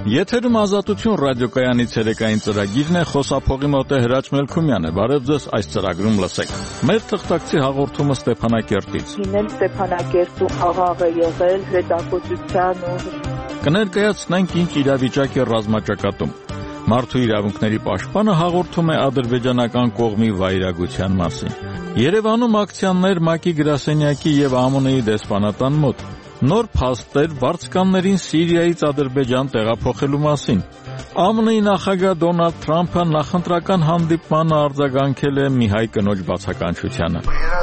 Եթերում ազատություն ռադիոկայանից երեկային ծրագիրն է, խոսափողի մոտ է Հրաչ Մելքումյանը։ Բարև ձեզ, այս ծրագրում լսեք։ Մեր թղթակցի հաղորդումը Ստեփանակերտից։ Հինել Ստեփանակերտում աղաղ է եղել հետաքրքրության ու կներկայացնենք ինչ իրավիճակ է ռազմաճակատում։ Մարդու իրավունքների պաշտպանը հաղորդում է ադրբեջանական կողմի վայրագության մասին։ Երևանում ակցիաներ ՄԱԿ-ի գրասենյակի եւ ԱՄՆ-ի դեսպանատան մոտ։ Նոր փաստեր վարձկաններին Սիրիայից Ադրբեջան տեղափոխելու մասին։ ԱՄՆ-ի նախագահ Դոնալդ Թրամփը նախընտրական հանդիպմանը արձագանքել է մի հայ կնոջ բացականչությանը։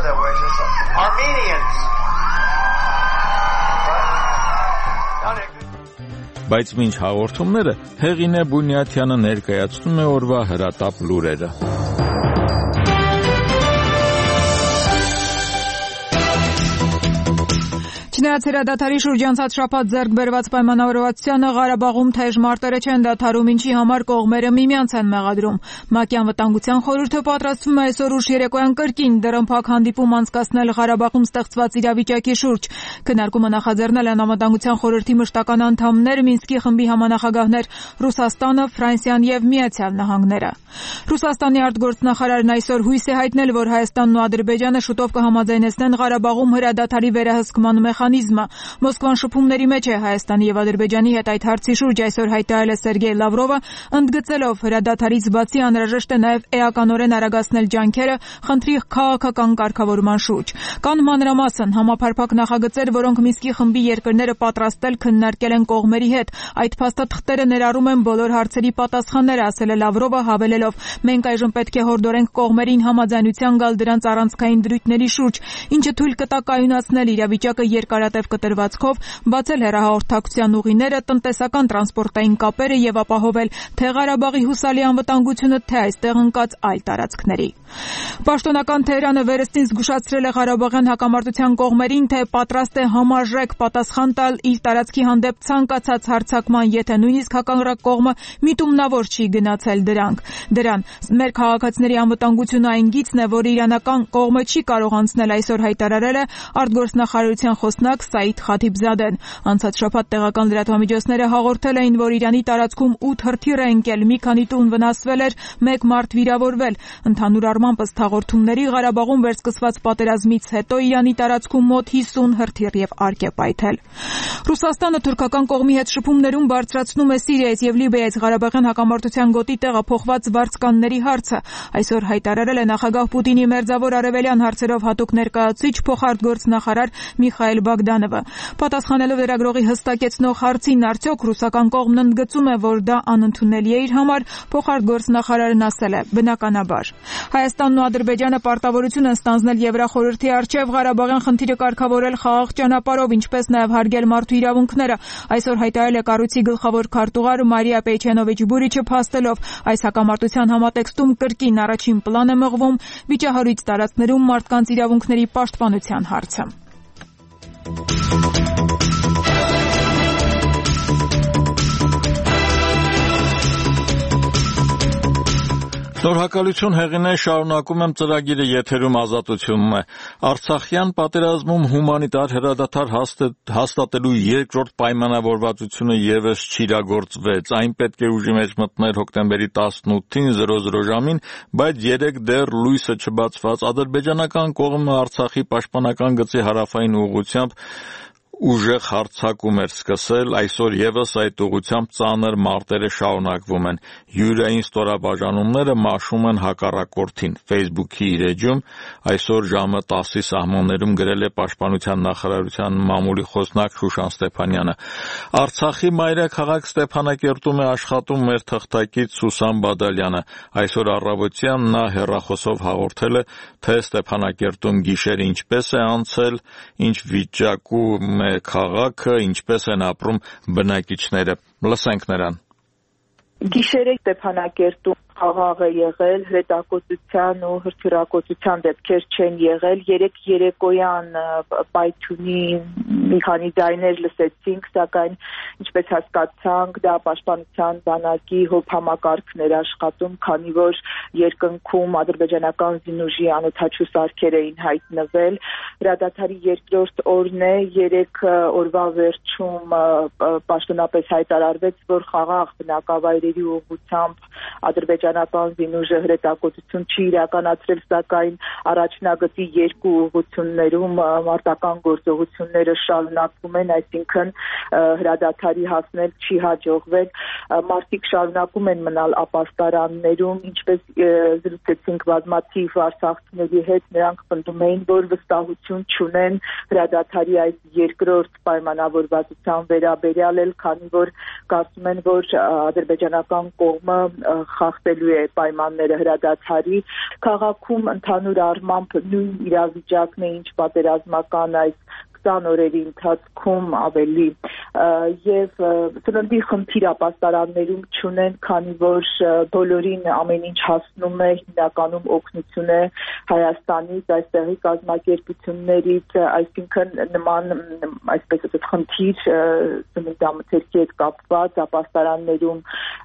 Բայց մինչ հաղորդումները Հեղինե Բունյաթյանը ներկայացնում է օրվա հրատապ լուրերը։ Չնայած հրադադարի շրջանցած շաբաթ ձեռք բերված պայմանավորվածությանը Ղարաբաղում թեժ մարտերը չեն դադարում, ինչի համար կողմերը միմյանց են մեղադրում։ ՄԱԿ-ի անվտանգության խորհուրդը պատրաստվում է այսօր ուշ երեկոյան կրկին դռնփակ հանդիպում անցկացնել Ղարաբաղում ստեղծված իրավիճակի շուրջ։ Քննարկումը նախաձեռնել են անվտանգության խորհրդի մշտական անդամներ, Մինսկի խմբի համանախագահներ Ռուսաստանը, Ֆրանսիան եւ Միացյալ Նահանգները։ Ռուսաստանի արտգործնախարարն այսօր հույս է հայտնել, որ Հայաստանն ու Ադրբեջանը շուտով կհամաձայնեցնեն Ղարաբաղում հրադադարի վերահսկման մեխանիզմը։ Մոսկվան շփումների մեջ է Հայաստանի եւ Ադրբեջանի հետ այդ հարցի շուրջ այսօր հայտարարել է Սերգեյ Լավրովը, ընդգծելով հրադադարից բացի անհրաժեշտ է նաեւ էականորեն արագացնել ջանքերը խնդրի քաղաքական կարգավորման շուրջ։ Կան մանրամասն համապարփակ նախագծեր, որոնք Մինսկի խմբի երկրները պատրաստել քննարկել են կողմերի հետ։ Այդ փաստաթղթերը ներառում են բոլոր հարցերի պատասխանները, ասել է Լավրովը, հավելելով. մենք այժմ պետք է հորդորենք կողմերին համաձայնության գալ դրանց առանցքային դրույթների շուրջ, ինչը թույլ կտա կայունացնել իրավիճակը երկարատև կտրվածքով, բացել հեռահաղորդակցության ուղիները, տնտեսական տրանսպորտային կապերը եւ ապահովել թե Ղարաբաղի հուսալի անվտանգությունը, թե այստեղ ընկած այլ տարածքների։ Պաշտոնական Թեհրանը վերստին զգուշացրել է Ղարաբաղյան հակամարտության կողմերին, թե պատրաստ է համարժեք պատասխան տալ իր տարածքի հանդեպ ցանկացած հարձակման, եթե նույնիսկ հակառակ կողմը միտումնավոր չի գնացել դրան։ Մեր քաղաքացիների անվտանգությունը այն գիծն է, որ իրանական կողմը չի կարող անցնել, այսօր հայտարարել է արտգործնախարարության խոսնակ Սաիդ Խաթիբզադեն։ Անցած շաբաթ տեղական լրատվամիջոցները հաղորդել էին, որ Իրանի տարածքում 8 հրթիռ է ընկել, մի քանի տուն վնասվել էր, 1 մարդ վիրավորվել։ Ընդհանուր առմամբ ըստ հաղորդումների Ղարաբաղում վերսկսված պատերազմից հետո Իրանի տարածքում մոտ 50 հրթիռ եւ արկ է պայթել։ Ռուսաստանը թուրքական կողմի հետ շփումներում բարձրացնում է Սիրիայից եւ Լիբիայից Ղարաբաղյան հակամարտության գոտի տեղափոխված վարձկանների հարցը։ Այսօր հայտարարել է նախագահ Պուտինի մերձավոր արևելյան հարցերով հատուկ ներկայացուցիչ փոխարտգործնախարար Միխայել Բագդանովը։ Պատասխանելով լրագրողի հստակեցնող հարցին, արդյոք ռուսական կողմն ընդգծում է, որ դա անընդունելի է իր համար, փոխարտգործնախարարն ասել է. բնականաբար։ Հայաստանն ու Ադրբեջանը պարտավորություն են ստանձնել Եվրախորհրդի առջև Ղարաբաղյան խնդիրը կարգավորել խաղաղ ճանապարհով, ինչպես նաև հարգել մարդու իրավունքները։ Այսօր հայտարարել է կառույցի գլխավոր քարտուղար Մարիա Պեյչենովիչ-Բուրիչը, փաստելով այս հակամարտության համատեքստում կրկին առաջին պլան է մղվում վիճահարույց տարածքներում մարդկանց իրավունքների պաշտպանության հարցը։ Շնորհակալություն Հեղինե, շարունակում եմ ծրագիրը, եթերում ազատությունն է։ Արցախյան պատերազմում հումանիտար հրադադար հաստատելու երկրորդ պայմանավորվածությունը եւս չիրագործվեց։ Այն պետք է ուժի մեջ մտներ հոկտեմբերի 18-ին 00 ժամին, բայց երեք դեռ լույսը չբացված ադրբեջանական կողմը Արցախի պաշտպանական գծի հարավային ուղղությամբ ուժեղ հարձակում էր սկսել, այսօր եւս այդ ուղղությամբ ծանր մարտերը շարունակվում են։ Յուրային ստորաբաժանումները մաշում են հակառակորդին։ Facebook-ի իր էջում այսօր ժամը 10-ի սահմաններում գրել է Պաշտպանության նախարարության մամուլի խոսնակ Շուշան Ստեփանյանը։ Արցախի մայրաքաղաք Ստեփանակերտում է աշխատում մեր թղթակից Սուսան Բադալյանը։ Այսօր առավոտյան նա հեռախոսով հաղորդել է, թե Ստեփանակերտում գիշերը ինչպես է անցել, ինչ վիճակում քաղաքը, ինչպես են ապրում բնակիչները։ Լսենք նրան։ Գիշերը Ստեփանակերտում խաղաղ է եղել, հրետակոծության ու հրթիռակոծության դեպքեր չեն եղել, երեկոյան պայթյունի մի քանի ձայներ լսեցինք, սակայն ինչպես հասկացանք, դա պաշտպանության բանակի հոբ համակարգն էր աշխատում, քանի որ երկնքում ադրբեջանական զինուժի անօդաչու սարքեր էին հայտնվել, հրադադարի երկրորդ օրն է, 3 օրվա վերջում պաշտոնապես հայտարարվեց, որ խաղաղ բնակավայրերի ուղղությամբ ադրբեջանական զինուժը հրետակոծություն չի իրականացրել, սակայն առաջնագծի 2 ուղղություններում մարտական գործողությունները շարունակվում են, այսինքն հրադադարի հասնել չի հաջողվել, մարդիկ շարունակում են մնալ ապաստարաններում, ինչպես զրուցեցինք բազմաթիվ արցախցիների հետ, նրանք պնդում էին, որ վստահություն չունեն հրադադարի այս երկրորդ պայմանավորվածության վերաբերյալ էլ, քանի որ կարծում են, որ ադրբեջանական կողմը խախտելու է պայմանները հրադադարի, քաղաքում ընդհանուր առմամբ նույն իրավիճակն է, ինչ պատերազմական այս 20 օրերի ընթացքում ավելի եւ սննդի խնդիր ապաստարաններում չունեն, քանի որ բոլորին ամեն ինչ հասնում է, հիմնականում օգնություն է Հայաստանից, այստեղի կազմակերպություններից, այսինքն նման այսպես ասած խնդիր սննդամթերքի հետ կապված ապաստարաններում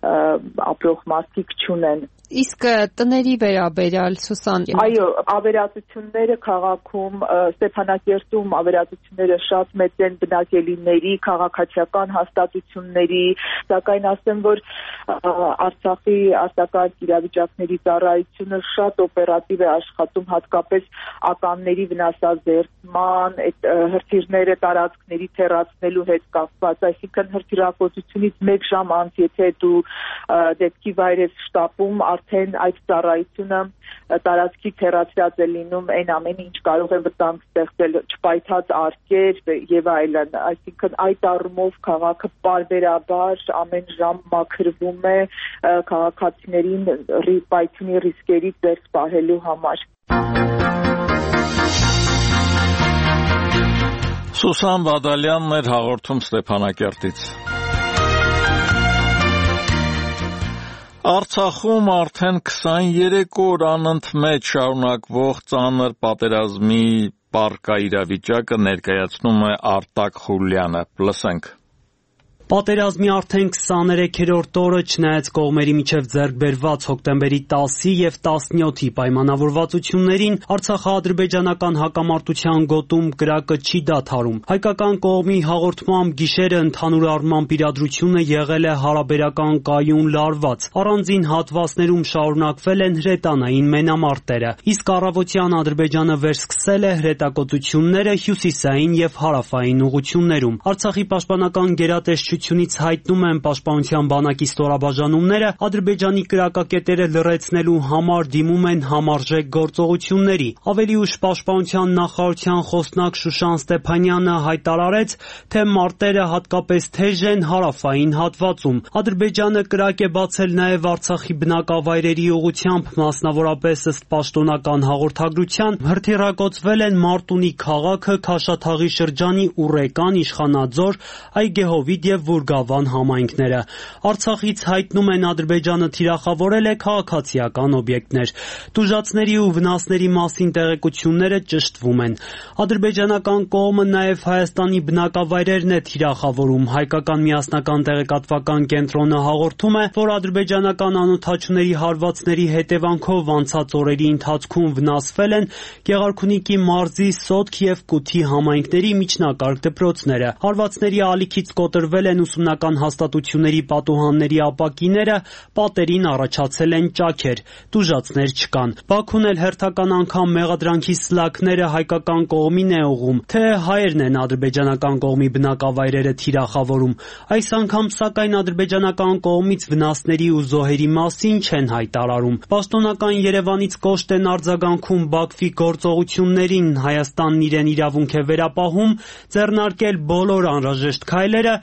ապրող մարդիկ չունեն։ Իսկ տների վերաբերյալ Սուսան։ Այո, ավերածությունները քաղաքում Ստեփանակերտում ավերածությունները շատ մեծ են բնակելիների, քաղաքացիական հաստատությունների, սակայն ասեմ, որ Արցախի արտակարգ իրավիճակների ծառայությունը շատ օպերատիվ է աշխատում, հատկապես ականների վնասազերծման, այդ հրթիռները տարածքների թեռացնելու հետ կապված, այսինքն հրթիռակոծությունից 1 ժամ անց, եթե դու դեպքի վայր ես շտապում, արդեն այդ ծառայությունը տարածքի թեռացրած է լինում, այն ամեն ինչ կարող է վտանգ ստեղծել, չպայթած արկեր եւ այլն, այսինքն այդ առումով քաղաքը պարբերաբար ամեն ժամ մաքրվում է քաղաքացիներին պայթյունի ռիսկերից դուրս պահելու համար։ Սուսան Բադալյանն էր հաղորդում Ստեփանակերտից։ Արցախում արդեն 23 օր անընդմեջ շարունակվող ծանր պատերազմի պառկաիրավիճակը ներկայացնում է Արտակ Խուլյանը։ Լսենք։ Պատերազմի արդեն 23-րդ օրը, չնայած կողմերի միջև ձեռք բերված հոկտեմբերի 10-ի եւ 17-ի պայմանավորվածություններին, Արցախա-ադրբեջանական հակամարտության գոտում կրակը չի դադարում։ Հայկական կողմի հաղորդմամբ գիշերը ընդհանուր առմամբ իրադրությունը եղել է հարաբերական կայուն լարված։ Առանձին հատվածներում շարունակվել են հրետանային մենամարտերը։ Իսկ առավոտյան Ադրբեջանը վերսկսել է հրետակոծությունները հյուսիսային եւ հարավային ուղղություններում։ Արցախի պաշտպանական գերատեսչությունից հայտնում են պաշտպանության բանակի ստորաբաժանումները Ադրբեջանի կրակակետերը լռեցնելու համար դիմում են համարժեք գործողությունների։ Ավելի ուշ պաշտպանության նախարարության խոսնակ Շուշան Ստեփանյանը հայտարարեց, թե մարտերը հատկապես թեժ են հարավային հատվածում։ Ադրբեջանը կրակ է բացել նաև Արցախի բնակավայրերի ուղղությամբ, մասնավորապես ըստ պաշտոնական հաղորդագրության, հրթիռակոծվել են Մարտունի քաղաքը, Քաշաթաղի շրջանի Ուռեկան, Իշխանաձոր, Այգեհովիտ եւ Վուրգավան համայնքները։ Արցախից հայտնում են Ադրբեջանը թիրախավորել է քաղաքացիական օբյեկտներ։ Տուժածների ու վնասների մասին տեղեկությունները ճշտվում են։ Ադրբեջանական կողմը նաև Հայաստանի բնակավայրերն է թիրախավորում։ Հայկական միասնական տեղեկատվական կենտրոնը հաղորդում է, որ ադրբեջանական անօդաչուների հարվածների հետևանքով անցած օրերի ընթացքում վնասվել են Գեղարքունիքի մարզի Սոտք եւ Կութի համայնքների միջնակարգ դպրոցները։ Հարվածների ալիքից կոտրվել են ուսումնական հաստատությունների պատուհանների ապակիները, պատերին առաջացել են ճաքեր, տուժածներ չկան։ Բաքուն էլ հերթական անգամ մեղադրանքի սլաքները հայկական կողմին է ուղղում, թե հայերն են ադրբեջանական կողմի բնակավայրերը թիրախավորում։ Այս անգամ սակայն ադրբեջանական կողմից վնասների ու զոհերի մասին չեն հայտարարում։ Պաշտոնական Երևանից կոշտ են արձագանքում Բաքվի գործողություններին, Հայաստանն իրեն իրավունք է վերապահում ձեռնարկել բոլոր անհրաժեշտ քայլերը,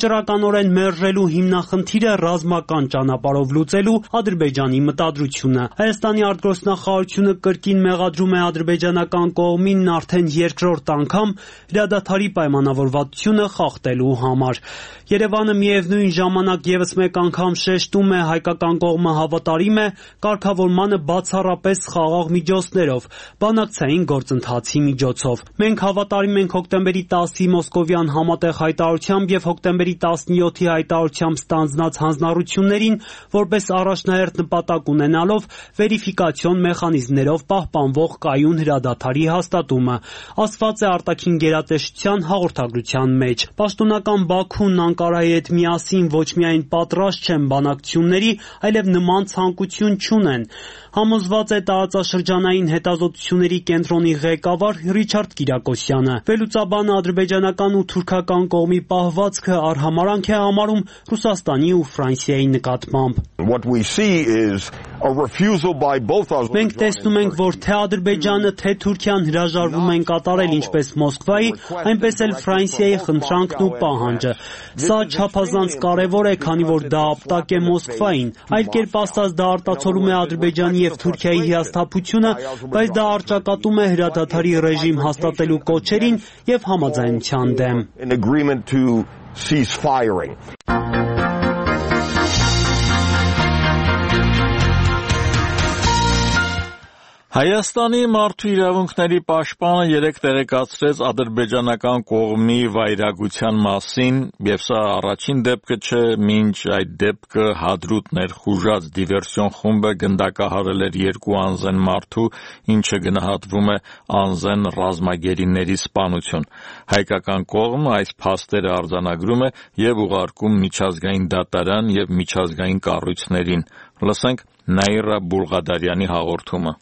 վճռականորեն մերժելու հիմնախնդիրը ռազմական ճանապարհով լուծելու Ադրբեջանի մտադրությունը։ Հայաստանի արտգործնախարարությունը կրկին մեղադրում է ադրբեջանական կողմին արդեն երկրորդ անգամ հրադադարի պայմանավորվածությունը խախտելու համար։ Երևանը միևնույն ժամանակ ևս մեկ անգամ շեշտում է հայկական կողմը հավատարիմ է կարգավորմանը բացառապես խաղաղ միջոցներով, բանակցային գործընթացի միջոցով։ Մենք հավատարիմ ենք հոկտեմբերի 10-ի մոսկովյան համատեղ հայտարարությամբ եւ հոկտեմբերի 17-ի հայտարարությամբ ստանձնած հանձնառություններին, որպես առաջնահերթ նպատակ ունենալով վերիֆիկացիոն մեխանիզմներով պահպանվող կայուն հրադադարի հաստատումը, ասված է արտաքին գերատեսչության հաղորդագրության մեջ։ Պաշտոնական Բաքուն Անկարայի հետ միասին ոչ միայն պատրաստ չեն բանակցությունների, այլև նման ցանկություն չունեն, համոզված է տարածաշրջանային հետազոտությունների կենտրոնի ղեկավար Ռիչարդ Կիրակոսյանը։ Վերլուծաբանը ադրբեջանական ու թուրքական կողմի պահվածքը արհամարանք է համարում Ռուսաստանի ու Ֆրանսիայի նկատմամբ։ Մենք տեսնում ենք, որ թե Ադրբեջանը, թե Թուրքիան հրաժարվում են կատարել ինչպես Մոսկվայի, այնպես էլ Ֆրանսիայի խնդրանքն ու պահանջը։ Սա չափազանց կարևոր է, քանի որ դա ապտակ է Մոսկվային։ Այլ կերպ ասած, դա արտացոլում է Ադրբեջանի եւ Թուրքիայի հիասթափությունը, բայց դա առճակատում է հրադադարի ռեժիմ հաստատելու կոչերին եւ համաձայնության դեմ։ Հայաստանի մարդու իրավունքների պաշտպանը երեկ տեղեկացրեց ադրբեջանական կողմի վայրագության մասին, եւ սա առաջին դեպքը չէ, մինչ այդ դեպքը Հադրութ ներխուժած դիվերսիոն խումբը գնդակահարել էր 2 անզեն մարդու, ինչը գնահատվում է անզեն ռազմագերիների սպանություն։ Հայկական կողմը այս փաստերը արձանագրում է եւ ուղարկում միջազգային դատարան եւ միջազգային կառույցներին։ Լսենք Նաիրա Բուլղադարյանի հաղորդումը։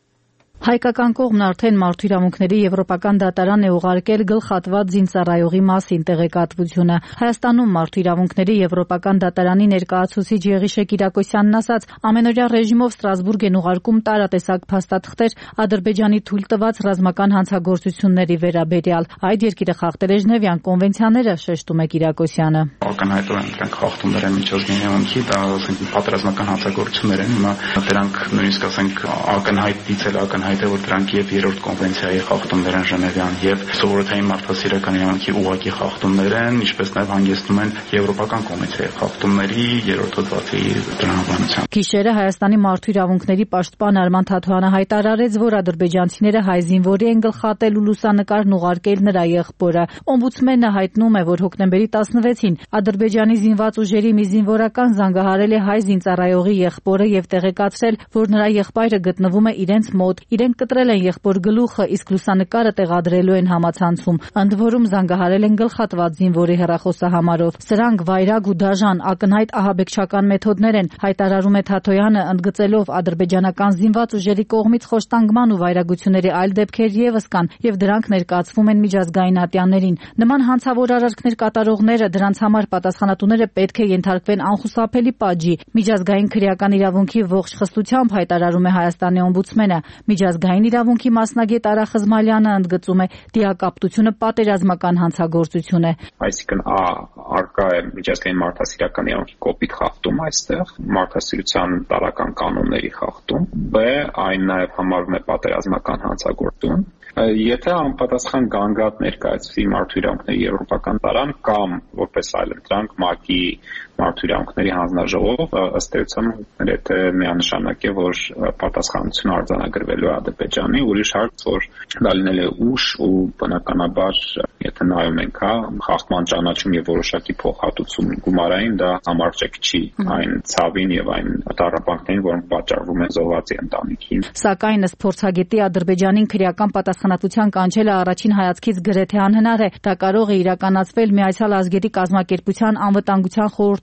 Հայկական կողմն արդեն մարդու իրավունքների եվրոպական դատարան է ուղարկել գլխատված զինծառայողի մասին տեղեկատվությունը։ Հայաստանում մարդու իրավունքների եվրոպական դատարանի ներկայացուցիչ Եղիշե Կիրակոսյանն ասաց, ամենօրյա ռեժիմով Ստրասբուրգ են ուղարկում տարատեսակ փաստաթղթեր Ադրբեջանի թույլ տված ռազմական հանցագործությունների վերաբերյալ։ Այդ երկիրը խախտել է Ժնևյան կոնվենցիաները, շեշտում է Կիրակոսյանը։ Ակնհայտորեն դրանք խախտումներ են միջազգային իրավունքի, դա ասենք պատերազմական հանցագործություններ են, հիմա դրանք նույնիսկ ասենք ակնհայտից էլ ակնհայտ որ դրանք եւ երրորդ կոնվենցիայի խախտումներ են Ժնևյան եւ սովորութային մարդասիրական իրավունքի ուղղակի խախտումներ են, ինչպես նաեւ հանգեցնում են եվրոպական կոնվենցիայի խախտումների երրորդ հոդվածի դրամաբանությամբ։ Գիշերը Հայաստանի մարդու իրավունքների պաշտպան Արման Թաթոյանը հայտարարեց, որ ադրբեջանցիները հայ զինվորի են գլխատել ու լուսանկարն ուղարկել նրա եղբորը։ Օմբուդսմենը հայտնում է, որ հոկտեմբերի 16-ին Ադրբեջանի զինված ուժերի մի զինվորական զանգահարել է հայ զինծառայողի եղբորը եւ տեղեկացրել, որ նրա եղբայրը գտնվում է իրենց մոտ։ Իրենք կտրել են եղբոր գլուխը, իսկ լուսանկարը տեղադրելու են համացանցում։ Ընդ որում զանգահարել են գլխատված զինվորի հեռախոսահամարով։ Սրանք վայրագ ու դաժան ակնհայտ ահաբեկչական մեթոդներ են, հայտարարում է Թաթոյանը, ընդգծելով ադրբեջանական զինված ուժերի կողմից խոշտանգման ու վայրագությունների այլ դեպքեր եւս կան, եւ դրանք ներկայացվում են միջազգային ատյաններին։ Նման հանցավոր արարքներ կատարողները, դրանց համար պատասխանատուները պետք է ենթարկվեն անխուսափելի պատժի։ Միջազգային քրեական իրավունքի ողջ խստությամբ հայտարարում է Հայաստանի օմբուդսմենը։ Միջազգային իրավունքի մասնագետ Արա Խզմալյանը ընդգծում է, դիակապտությունը պատերազմական հանցագործություն է։ Այսինքն արկա է միջազգային մարդասիրական իրավունքի կոպիտ խախտում այստեղ, մարդասիրության տարրական կանոնների խախտում, բ. այն նաև համարվում է պատերազմական հանցագործություն։ Եթե անպատասխան գանգատ ներկայացվի մարդու իրավունքների եվրոպական դատարան կամ որպես այլընտրանք ՄԱԿ-ի մարդու իրավունքների հանձնաժողով, ըստ էության եթե միանշանակ է, որ պատասխանատվություն արձանագրվելու է Ադրբեջանի, ուրիշ հարց, որ դա լինել է ուշ ու բնականաբար եթե նայում ենք, խախտման ճանաչում եւ որոշակի փոխհատուցում գումարային, դա համարժեք չի այն ցավին եւ այն տառապանքներին, որոնք պատճառվում են զոհվածի ընտանիքին։ Սակայն ըստ փորձագետի Ադրբեջանին քրեական պատասխանատվության կանչելը առաջին հայացքից գրեթե անհնար է։ Դա կարող է իրականացվել Միացյալ Ազգերի կազմակերպության անվտանգության խորհրդի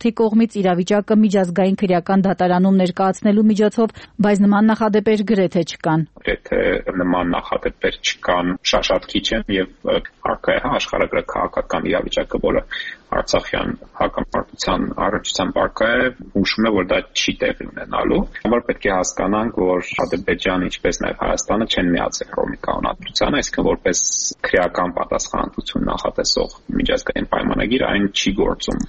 բացի կողմից իրավիճակը միջազգային քրեական դատարանում ներկայացնելու միջոցով, բայց նման նախադեպեր գրեթե չկան։ Եթե նման նախադեպեր չկան, շատ քիչ են եւ առկա է աշխարհագրական քաղաքական իրավիճակը, որը Արցախյան հակամարտության առնչությամբ առկա է, հուշում է, որ դա չի տեղի ունենալու, որ պետք է հասկանանք, որ Ադրբեջանը, ինչպես նաեւ Հայաստանը չեն միացել Հռոմի կանոնադրությանը, այսինքն որպես քրեական պատասխանատվություն նախատեսող միջազգային պայմանագիր այն չի գործում։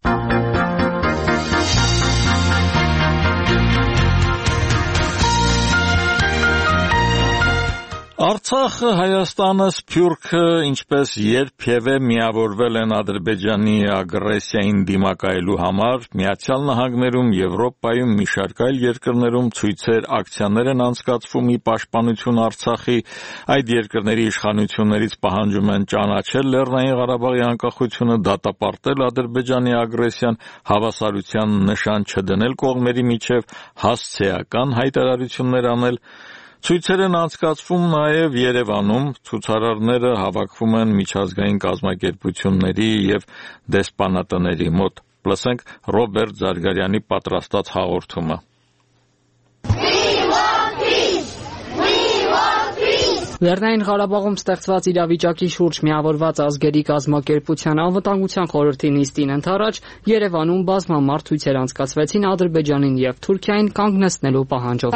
Արցախը, Հայաստանը, Սփյուռքը, ինչպես երբևէ միավորվել են Ադրբեջանի ագրեսիային դիմակայելու համար, Միացյալ Նահանգներում, Եվրոպայում, մի շարք այլ երկրներում ցույցեր, ակցիաներ են անցկացվում ի պաշտպանություն Արցախի, այդ երկրների իշխանություններից պահանջում են ճանաչել Լեռնային Ղարաբաղի անկախությունը, դատապարտել Ադրբեջանի ագրեսիան, հավասարության նշան չդնել կողմերի միջև, հասցեական հայտարարություններ անել։ Ցույցեր են անցկացվում նաև Երևանում, ցուցարարները հավաքվում են միջազգային կազմակերպությունների եւ դեսպանատների մոտ։ Լսենք Ռոբերտ Զարգարյանի պատրաստած հաղորդումը։ Լեռնային Ղարաբաղում ստեղծված իրավիճակի շուրջ միավորված ազգերի կազմակերպության անվտանգության խորհրդի նիստին ընդառաջ Երևանում բազմամարդ ցույցեր անցկացվեցին Ադրբեջանին եւ Թուրքիային կանգնեցնելու պահանջով։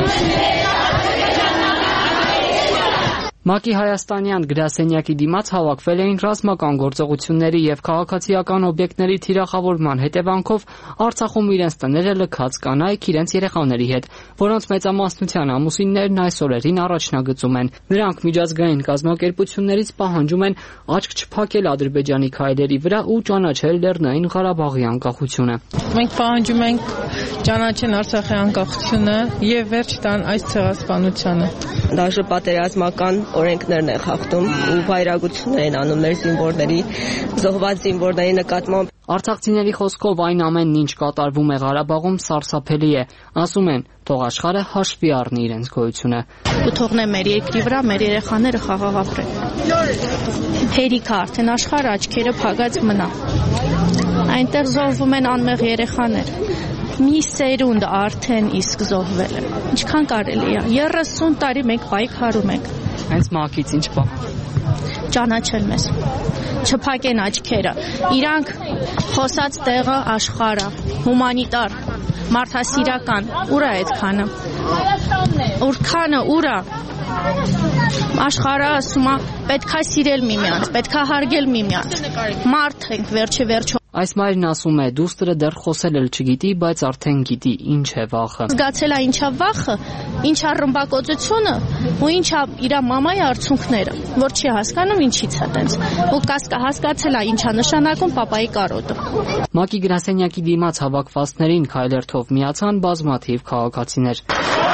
ՄԱԿ-ի հայաստանյան գրասենյակի դիմաց հավաքվել էին ռազմական գործողությունների եւ քաղաքացիական օբյեկտների թիրախավորման հետևանքով Արցախում իրենց տները լքած կանայք իրենց երեխաների հետ, որոնց մեծամասնության ամուսիններն այս օրերին առաջնագծում են։ Նրանք միջազգային կազմակերպություններից պահանջում են աչք չփակել Ադրբեջանի քայլերի վրա ու ճանաչել Լեռնային Ղարաբաղի անկախությունը։ Մենք պահանջում ենք ճանաչեն Արցախի անկախությունը եւ վերջ տան այս ցեղասպանությանը։ Դաժե պատերազմական օրենքներն են խախտում ու վայրագություն են անում մեր զինվորների, զոհված զինվորների նկատմամբ։ Արցախցիների խոսքով այն ամենն, ինչ կատարվում է Ղարաբաղում, սարսափելի է։ Ասում են, թող աշխարհը հաշվի առնի իրենց գոյությունը։ Ու թողնե մեր երկրի վրա մեր երեխաները խաղաղ ապրեն։ Հերիք է արդեն աշխարհը աչքերը փակած մնա։ Այնտեղ զոհվում են անմեղ երեխաներ։ Մի սերունդ արդեն իսկ զոհվել է։ Ինչքան կարելի է։ 30 տարի մենք պայքարում ենք։ Հենց ՄԱԿ-ից ինչ պահանջ։ Ճանաչել մեզ։ Չփակեն աչքերը։ Իրանք խոսած տեղը աշխարհը, հումանիտար, մարդասիրական, ուր է այդքանը։ Որքանը ուր է։ Աշխարհը ասում է պետքա սիրել միմյանց, պետքա հարգել միմյանց։ Մարդ ենք վերջի վերջո։ Այս մայրն ասում է, դուստրը դեռ խոսել էլ չգիտի, բայց արդեն գիտի ինչ է վախը։ Զգացել է ինչա վախը, ինչա ռմբակոծությունը ու ինչա իր մամայի արցունքները, որ չի հասկանում ինչից է տենց։ Ու հասկացել է ինչա նշանակում պապայի կարոտը։ ՄԱԿ-ի գրասենյակի դիմաց հավաքվածներին քայլերթով միացան բազմաթիվ քաղաքացիներ։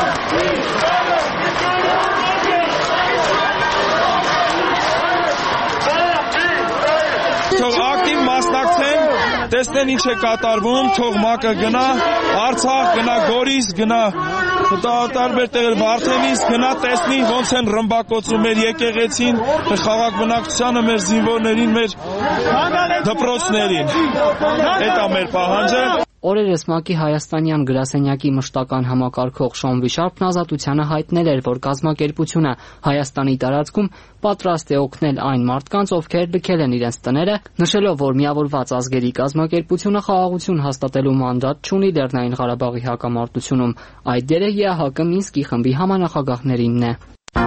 Թող ակտիվ մասնակցեն, տեսնեն ինչ է կատարվում, թող ՄԱԿ-ը գնա Արցախ, գնա Գորիս, գնա տարբեր տեղեր Վարդենիս, գնա տեսնի ոնց են ռմբակոծում մեր եկեղեցին, մեր խաղաղ բնակչությանը, մեր զինվորներին, մեր դպրոցներին։ Դա է մեր պահանջը։ Օրերս ՄԱԿ-ի հայաստանյան գրասենյակի մշտական համակարգող Շոն Վիշապն Ազատությանը հայտնել էր, որ կազմակերպությունը Հայաստանի տարածքում պատրաստ է օգնել այն մարդկանց, ովքեր լքել են իրենց տները, նշելով, որ միավորված ազգերի կազմակերպությունը խաղաղություն հաստատելու մանդատ չունի Լեռնային Ղարաբաղի հակամարտությունում։ Այդ դերը ԵԱՀԿ Մինսկի խմբի համանախագահներինն է։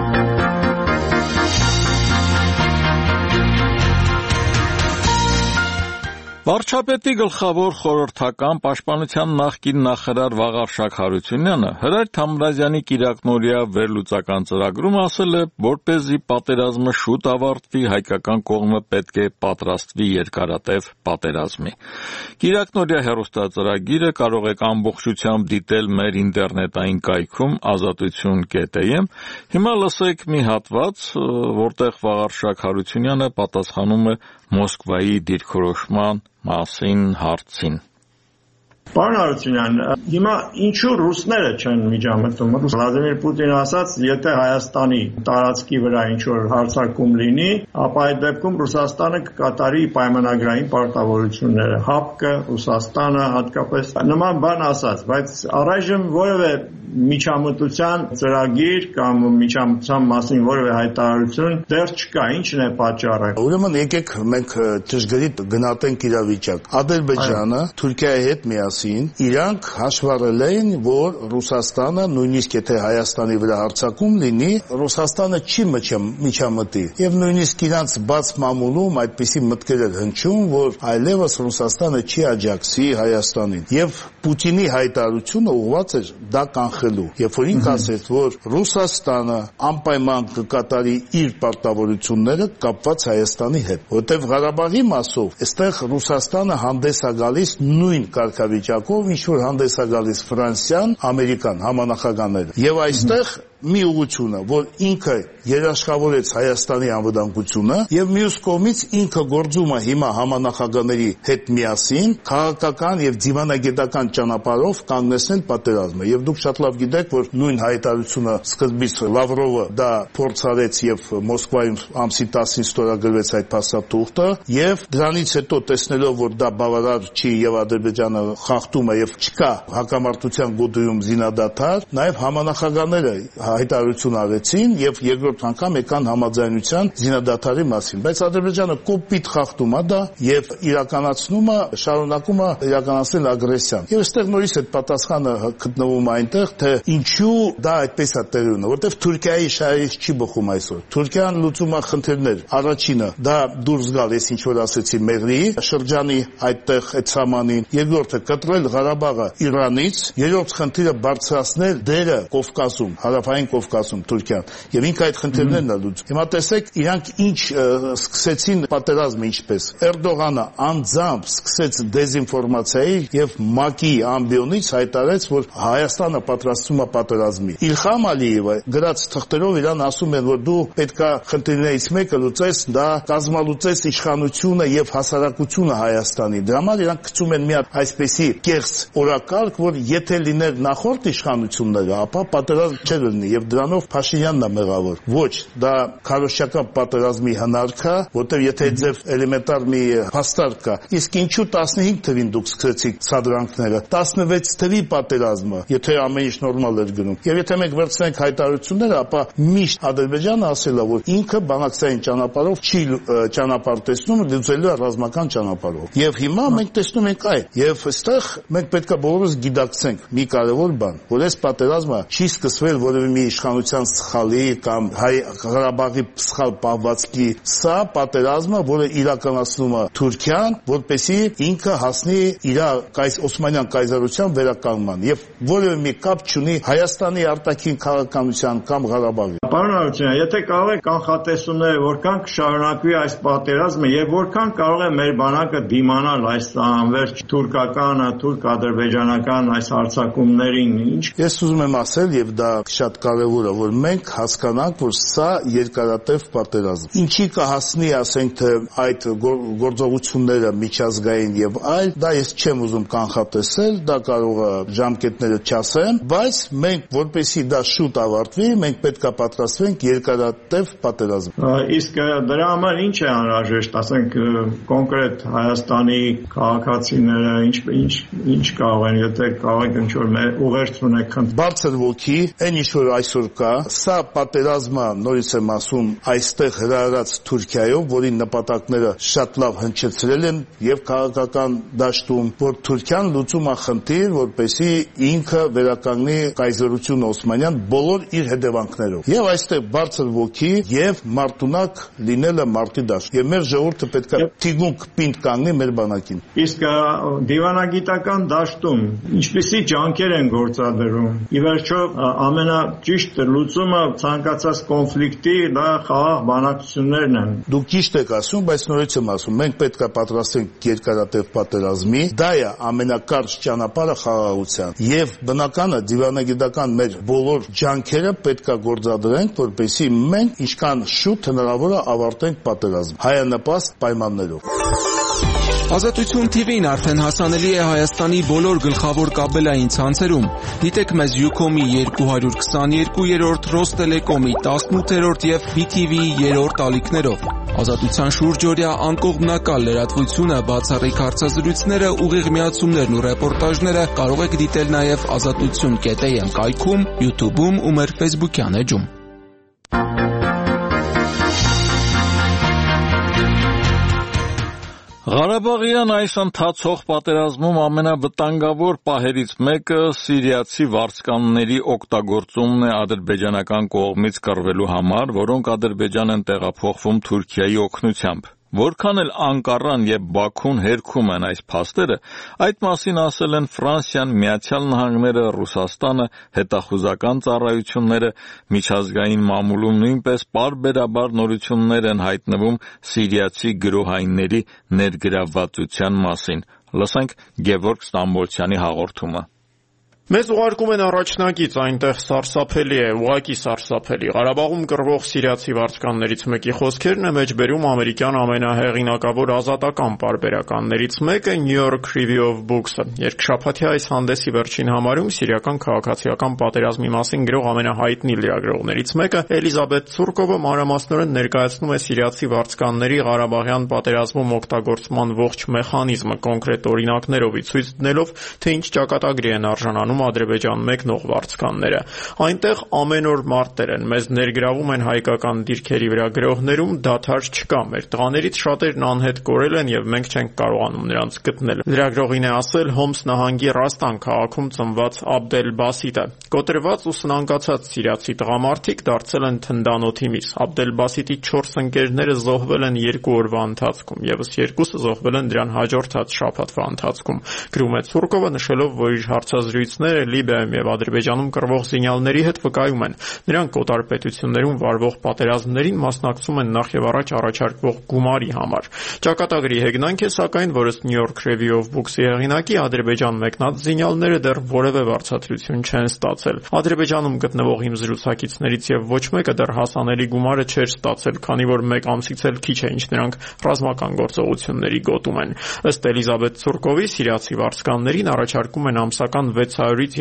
Վարչապետի գլխավոր խորհրդական պաշտպանության նախկին նախարար Վաղարշակ Հարությունյանը Հրայր Թամրազյանի կիրակնօրյա վերլուծական ծրագրում ասել է, որպեսզի պատերազմը շուտ ավարտվի, հայկական կողմը պետք է պատրաստվի երկարատև պատերազմի։ Կիրակնօրյա հեռուստածրագիրը կարող եք ամբողջությամբ դիտել մեր ինտերնետային կայքում azatutun.am։ Հիմա լսեք մի հատված, որտեղ Վաղարշակ Հարությունյանը պատասխանում է Մոսկվայի դիրքորոշման մասին հարցին։ Պարոն Արությունյան, հիմա ինչու ռուսները չեն միջամտում։ Վլադիմիր Պուտինը ասաց, եթե Հայաստանի տարածքի վրա ինչ-որ հարձակում լինի, ապա այդ դեպքում Ռուսաստանը կկատարի պայմանագրային պարտավորությունները, ՀԱՊԿ-ը, Ռուսաստանը հատկապես նման բան ասաց, բայց առայժմ որևէ միջամտության ծրագիր կամ միջամտության մասին որևէ հայտարարություն դեռ չկա, ինչն է պատճառը։ Ուրեմն եկեք մենք ճշգրիտ գնահատենք իրավիճակ։ Ադրբեջանը Թուրքիայի հետ միասին իրանք հաշվառել էին, որ Ռուսաստանը նույնիսկ եթե Հայաստանի վրա հարձակում լինի, Ռուսաստանը չի միջամտի։ Եվ նույնիսկ իրանք բաց մամուլում այդպիսի մտքեր էր հնչում, որ այլևս Ռուսաստանը չի աջակցի Հայաստանին։ Եվ Պուտինի հայտարարությունը ուղղված էր դա կանխելու։ Երբ որ ինքը ասեց, որ Ռուսաստանը անպայման կկատարի իր պարտավորությունները կապված Հայաստանի հետ, որտեղ Ղարաբաղի մասով այստեղ Ռուսաստանը հանդես է գալիս նույն կարգավիճակով, ինչ որ հանդես է գալիս Ֆրանսիան, Ամերիկան, համանախագահները։ Եվ այստեղ մի ուղղությունը, որ ինքը երաշխավորեց Հայաստանի անվտանգությունը եւ մյուս կողմից ինքը գործում է հիմա համանախագահների հետ միասին քաղաքական եւ դիվանագիտական ճանապարհով կանգնեցնել պատերազմը եւ դուք շատ լավ գիտեք, որ նույն հայտարարությունը սկզբից Լավրովը դա փորձարեց եւ Մոսկվայում ամսի 10-ին ստորագրվեց այդ փաստաթուղթը եւ դրանից հետո տեսնելով, որ դա բավարար չի եւ Ադրբեջանը խախտում է եւ չկա հակամարտության գոտիում զինադադար, նաեւ համանախագահները հայտարարություն արեցին եւ երկրորդ անգամ եկան համաձայնության զինադադարի մասին, բայց Ադրբեջանը կոպիտ խախտում է դա եւ իրականացնում է, շարունակում է իրականացնել ագրեսիան։ Եվ այստեղ նորից այդ պատասխանը գտնվում է այնտեղ, թե ինչու դա այդպես է տեղի ունենում, որտեղ Թուրքիայի շահերից չի բխում այսօր։ Թուրքիան լուծում է խնդիրներ։ Առաջինը դա դուրս գալ, ես ինչ որ ասեցի, Մեղրի շրջանի այդտեղ այդ սահմանին, երկրորդը կտրել Ղարաբաղը Իրանից, երրորդ խնդիրը բարձրացնել դերը Կովկասում, հարավային Կովկասում Թուրքիան եւ ինքը այդ խնդիրներն է լուծում։ Հիմա տեսեք իրանք ինչ սկսեցին պատերազմը ինչպես Էրդողանը անձամբ սկսեց դեզինֆորմացիայի եւ ՄԱԿ-ի ամբիոնից հայտարարեց, որ Հայաստանը պատրաստվում է պատերազմի։ Իլխամ Ալիևը գրած թղթերով իրան ասում են, որ դու պետքա խնդիրներից մեկը լուծես, դա կազմալուծես իշխանությունը եւ հասարակությունը Հայաստանի։ Դրա համար իրանք գցում են մի հատ այսպեսի կեղծ օրակարգ, որ եթե լիներ նախորդ իշխանությունները, ապա պատերազմ չէր լինի եւ դրանով Փաշինյանն է մեղավոր։ Ոչ, դա քարոզչական պատերազմի հնարք է, որտեղ եթե ձեւ էլեմենտար մի հաստատ կա, իսկ ինչու 15 թվին դուք սկսեցիք սադրանքները, 16 թվի պատերազմը, եթե ամեն ինչ նորմալ էր գնում։ Եվ եթե մենք վերցնենք հայտարարությունները, ապա միշտ Ադրբեջանը ասել է, որ ինքը բանակցային ճանապարհով չի ճանապարհ տեսնում, լուծելու է ռազմական ճանապարհով։ Եւ հիմա մենք տեսնում ենք այդ։ Եվ այստեղ մենք պետք է բոլորս գիտակցենք մի կարևոր բան, որ այս պատերազմը չի սկսվել որևէ մի իշխանության սխալի կամ Ղարաբաղի սխալ պահվածքի, սա պատերազմը, որը իրականացնում է Թուրքիան, որպեսզի ինքը հասնի իր Օսմանյան կայսրության վերականգնման եւ որևէ մի կապ չունի Հայաստանի արտաքին քաղաքականության կամ Ղարաբաղի։ Պարոն Արությունյան, եթե կարող եք կանխատեսումները, որքան կշարունակվի այս պատերազմը եւ որքան կարող է մեր բանակը դիմանալ այս անverջ թուրքականը, թուրք-ադրբեջանական այս հարձակումներին, ինչ։ Ես ուզում եմ ասել եւ դա շատ կարեւոր է, որ մենք հասկանանք, որ սա երկարատև պատերազմ։ Ինչի կհասնի, ասենք թե այդ գործողությունները միջազգային եւ այլ, դա ես չեմ ուզում կանխատեսել, դա կարող է ժամկետները չասեմ, բայց մենք որպեսզի դա շուտ ավարտվի, մենք պետք է պատրաստվենք երկարատև պատերազմ։ Իսկ դրա համար ինչ է անհրաժեշտ, ասենք կոնկրետ Հայաստանի քաղաքացիները ինչ կարող են, եթե կարող եք ինչ-որ ուղերձ ունեք, բարձր ոգի, այն ինչ որ այսօր կա, սա պատերազմը նորից եմ ասում այստեղ հրահրած Թուրքիայով, որի նպատակները շատ լավ հնչեցրել են եւ քաղաքական դաշտում, որ Թուրքիան լուծում է խնդիր, որպեսզի ինքը վերականգնի կայսրությունը Օսմանյան բոլոր իր հետևանքներով։ Եվ այստեղ բարձր ոգի եւ մարտունակ լինելը մարտի դաշտ։ Եվ մեր ժողովուրդը պետք է թիգունք պինդ կանգնի մեր բանակին։ Իսկ դիվանագիտական դաշտում ինչպիսի ջանքեր են գործադրում։ Ի վերջո ամենաճիշտ լուծումը ցանկացած կոնֆլիկտի դա խաղաղ բանակցություններն են։ Դուք ճիշտ եք ասում, բայց նորից եմ ասում, մենք պետք է պատրաստենք երկարատև պատերազմի, դա է ամենակարճ ճանապարհը խաղաղության։ Եվ բնականը դիվանագիտական մեր բոլոր ջանքերը պետք է գործադրենք, որպեսզի մենք ինչքան շուտ հնարավոր է ավարտենք պատերազմ հայանպաստ պայմաններով։ Ազատություն TV-ն արդեն հասանելի է Հայաստանի բոլոր գլխավոր կաբելային ցանցերում։ Դիտեք մեզ Ucom-ի 222-րդ, Ռոստելեկոմի 18-րդ եւ BTV-ի 3-րդ ալիքներով։ Ազատության շուրջօրյա անկողմնակալ լրատվությունը, բացառիկ հարցազրույցները, ուղիղ միացումներն ու ռեպորտաժները կարող եք դիտել նաեւ azatutun.am կայքում, YouTube-ում ու մեր Facebook-յան էջում։ Ղարաբաղյան այս ընթացող պատերազմում ամենավտանգավոր պահերից մեկը սիրիացի վարձկանների օգտագործումն է ադրբեջանական կողմից կռվելու համար, որոնք Ադրբեջան են տեղափոխվում Թուրքիայի օգնությամբ։ Որքան էլ Անկարան եւ Բաքուն հերքում են այս փաստերը, այդ մասին ասել են Ֆրանսիան, Միացյալ Նահանգները, Ռուսաստանը, հետախուզական ծառայությունները, միջազգային մամուլում նույնպես պարբերաբար նորություններ են հայտնվում սիրիացի գրոհայինների ներգրավվածության մասին։ Լսենք Գևորգ Ստամբոլցյանի հաղորդումը։ Մեզ ուղարկում են առաջնագիծ, այնտեղ սարսափելի է, ուղղակի սարսափելի։ Ղարաբաղում կռվող սիրիացի վարձկաններից մեկի խոսքերն է մեջբերում ամերիկյան ամենահեղինակավոր ազատական պարբերականներից մեկը New York Review of Books-ը։ Երկշաբաթյա այս հանդեսի վերջին համարում սիրիական քաղաքացիական պատերազմի մասին գրող ամենահայտնի լրագրողներից մեկը Էլիզաբեթ Ցուրկովը մանրամասնորեն ներկայացնում է սիրիացի վարձկանների Ղարաբաղյան պատերազմում օգտագործման ողջ մեխանիզմը կոնկրետ օրինակներով ցույց դնելով, թե ինչ ճակատագրի են արժանանում Ադրբեջան մեկնող վարձկանները։ Այնտեղ ամեն օր մարտեր են, մեզ ներգրավում են հայկական դիրքերի վրա գրողներում, դադար չկա, մեր տղաներից շատերն անհետ կորել են եւ մենք չենք կարողանում նրանց գտնել։ Լրագրողին է ասել Հոմս նահանգի Ռաստան քաղաքում ծնված Աբդել Բասիտը։ Կոտրված ու սնանկացած սիրիացի տղամարդիկ դարձել են թնդանոթի միս։ Աբդել Բասիտի 4 ընկերները զոհվել են 2 օրվա ընթացքում, եւս 2-ը զոհվել են դրան հաջորդած շաբաթվա ընթացքում։ Գրում է Ցուրկովը, նշելով, որ իր հարցազրույցները Լիբիայում եւ Ադրբեջանում կռվող զինյալների հետ վկայում են։ Նրանք օտար պետություններում վարվող պատերազմներին մասնակցում են նախ եւ առաջ առաջարկվող գումարի համար։ Ճակատագրի հեգնանք է, սակայն, որ ըստ New York Review of Books-ի հեղինակի, Ադրբեջան մեկնած զինյալները դեռ որևէ վարձատրություն չեն ստացել։ Ադրբեջանում գտնվող իմ զրուցակիցներից եւ ոչ մեկը դեռ հասանելի գումարը չէր ստացել, քանի որ 1 ամսից էլ քիչ է, ինչ նրանք ռազմական գործողությունների գոտում են։ Ըստ Էլիզաբեթ Ցուրկովի, սիրիացի վարձկաններին առաջարկում են ամսական 600-ից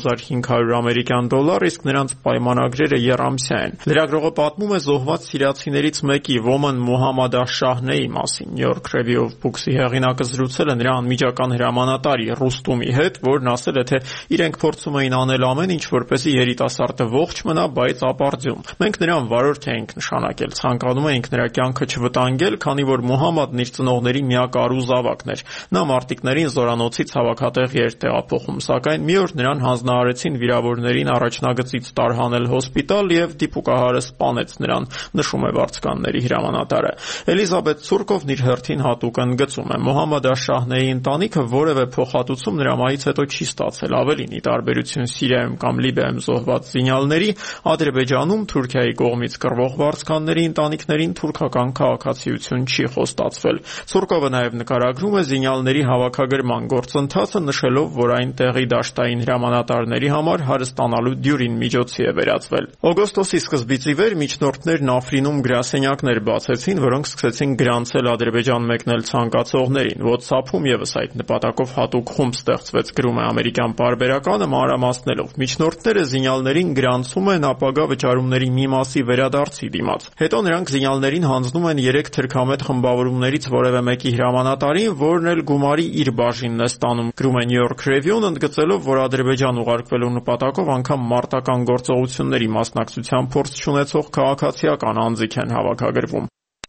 2500 ամերիկյան դոլար, իսկ նրանց պայմանագրերը եռամսյա են։ Լրագրողը պատմում է զոհված սիրիացիներից մեկի Ոմն Մուհամմադ Աշ-Շահնեի մասին։ New York Review of Books-ի հեղինակը զրուցել է նրա անմիջական հրամանատարի Ռուստումի հետ, որն ասել է, թե իրենք փորձում էին անել ամեն ինչ, որպեսզի երիտասարդը ողջ մնա, բայց ապարդյուն։ Մենք նրան վարորդ էինք նշանակել, ցանկանում էինք նրա կյանքը չվտանգել, քանի որ Մուհամմադն իր ծնողների միակ առու զավակն էր։ Նա մարտիկներին զորանոցից հավաքատեղի էր տեղափոխում, սակայն մի օր նրան հանձնարարեցին վիրավորներին առաջնագծից տարհանել հոսպիտալ եւ դիպուկահարը սպանեց նրան, նշում է վարձկանների հրամանատարը։ Էլիզաբեթ Ցուրկովն իր հերթին հատուկ ընդգծում է. Մոհամմադ Աշ-Շահնեի ընտանիքը որևէ փոխհատուցում նրա մահից հետո չի ստացել, ավելին, ի տարբերություն Սիրիայում կամ Լիբիայում զոհված զինյալների, Ադրբեջանում Թուրքիայի կողմից կռվող վարձկանների ընտանիքներին թուրքական քաղաքացիություն չի խոստացվել։ Ցուրկովը նաեւ նկարագրում է զինյալների հավաքագրման գործընթացը, նշելով, որ այն տեղի դաշտային հրամանատարների համար հարստանալու դյուրին միջոցի է վերածվել։ Օգոստոսի սկզբից ի վեր միջնորդներն Աֆրինում գրասենյակներ բացեցին, որոնք սկսեցին գրանցել Ադրբեջան մեկնել ցանկացողներին։ WhatsApp-ում եւս այդ նպատակով հատուկ խումբ ստեղծվեց, գրում է ամերիկյան պարբերականը մանրամասնելով։ Միջնորդները զինյալներին գրանցում են ապագա վճարումների մի մասի վերադարձի դիմաց։ Հետո նրանք զինյալներին հանձնում են 3 թրքամետ խմբավորումներից որևէ մեկի հրամանատարին, որն էլ գումարի իր բաժինն է ստանում, գրում է New York Review-ն, ընդգծելով, որ Ադրբեջան ուղարկվելու նպատակով անգամ մարտական գործողությունների մասնակցության փորձ չունեցող քաղաքացիական անձիկ են հավաքագրվում։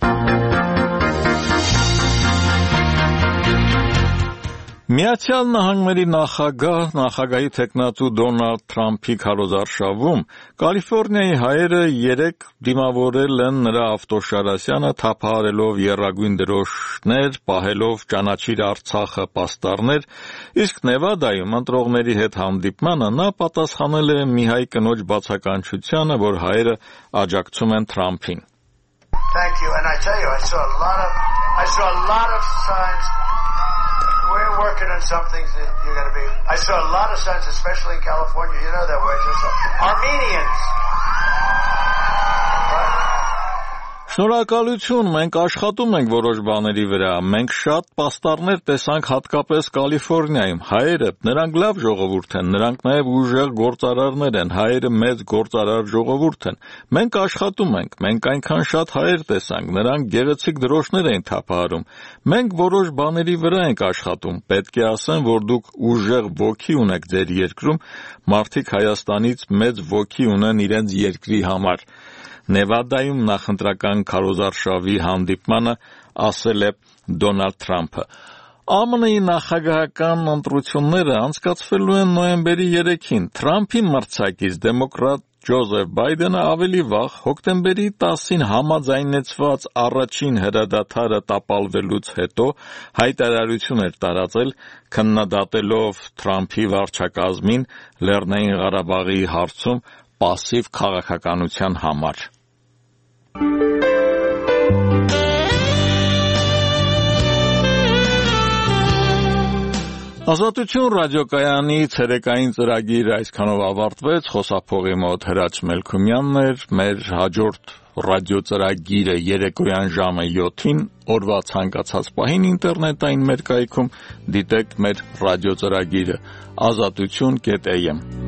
Միացյալ Նահանգների նախագահի տեխնատու Դոնալդ Թրամփի քարոզարշավում Կալիֆոռնիայի հայերը 3 դիմավորել են նրա ավտոշարասյանը, թափահարելով եռագույն դրոշներ, պահելով ճանաչիր Արցախը պաստառներ, իսկ Նևադայում ընտրողների հետ հանդիպմանը նա պատասխանել է մի հայ կնոջ բացականչությանը, որ հայերը աջակցում են Թրամփին։ Thank you, and I tell you, I saw a lot of signs. We're working on some things that you're going to be. I saw a lot of signs, especially in California. You know that way. Armenians. Շնորհակալություն, մենք աշխատում ենք որոշ բաների վրա, մենք շատ պաստառներ տեսանք հատկապես Կալիֆոռնիայում, հայերը, նրանք լավ ժողովուրդ են, նրանք նաև ուժեղ գործարարներ են, հայերը մեծ գործարար ժողովուրդ են, մենք աշխատում ենք, մենք այնքան շատ հայեր տեսանք, նրանք գեղեցիկ դրոշներ էին թափահարում, մենք որոշ բաների վրա ենք աշխատում, պետք է ասեմ, որ դուք ուժեղ ոգի ունեք ձեր երկրում, մարդիկ Հայաստանից մեծ ոգի ունեն իրենց երկրի համար։ Նևադայում նախընտրական քարոզարշավի հանդիպմանը ասել է Դոնալդ Թրամփը. ԱՄՆ-ի նախագահական ընտրությունները անցկացվելու են նոյեմբերի 3-ին։ Թրամփի մրցակից դեմոկրատ Ջոզեֆ Բայդենը ավելի վաղ հոկտեմբերի 10-ին համաձայնեցված առաջին հրադադարը տապալվելուց հետո հայտարարություն էր տարածել, քննադատելով Թրամփի վարչակազմին Լեռնային Ղարաբաղի հարցում պասիվ քաղաքականության համար։ Ազատություն ռադիոկայանի ցերեկային ծրագիրը այսքանով ավարտվեց, խոսափողի մոտ Հրաչ Մելքումյանն էր, մեր հաջորդ ռադիոծրագիրը երեկոյան ժամը 7-ին, օրվա ցանկացած պահին ինտերնետային մեր կայքում դիտեք մեր ռադիոծրագիրը azatutun.am